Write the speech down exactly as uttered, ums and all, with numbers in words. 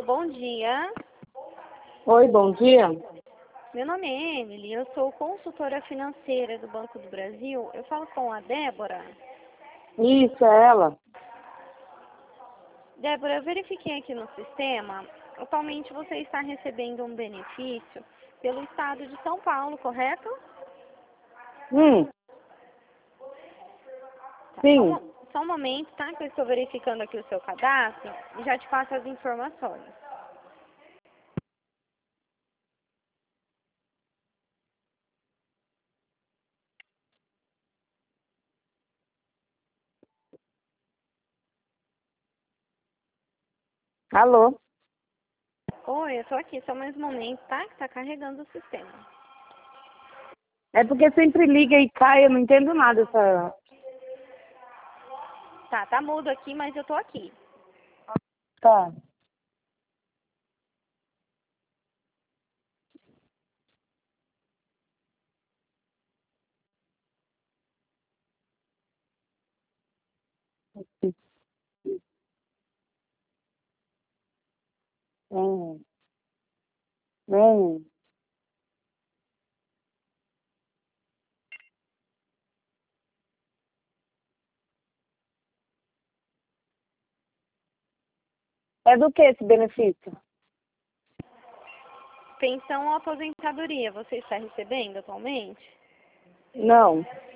bom dia. Oi, bom dia. Meu nome é Emily, eu sou consultora financeira do Banco do Brasil. Eu falo com a Débora. Isso, é ela. Débora, eu verifiquei aqui no sistema. Atualmente você está recebendo um benefício pelo estado de São Paulo, correto? Hum, Tá, sim. Só, um, só um momento, tá? Que eu estou verificando aqui o seu cadastro e já te passo as informações. Alô? Oi, eu tô aqui, só mais um momento, tá? Que tá carregando o sistema. É porque sempre liga e cai, eu não entendo nada dessa... Tá, tá mudo aqui, mas eu tô aqui. Tá. Hum. Hum. É do que esse benefício? Pensão ou aposentadoria, você está recebendo atualmente? Não.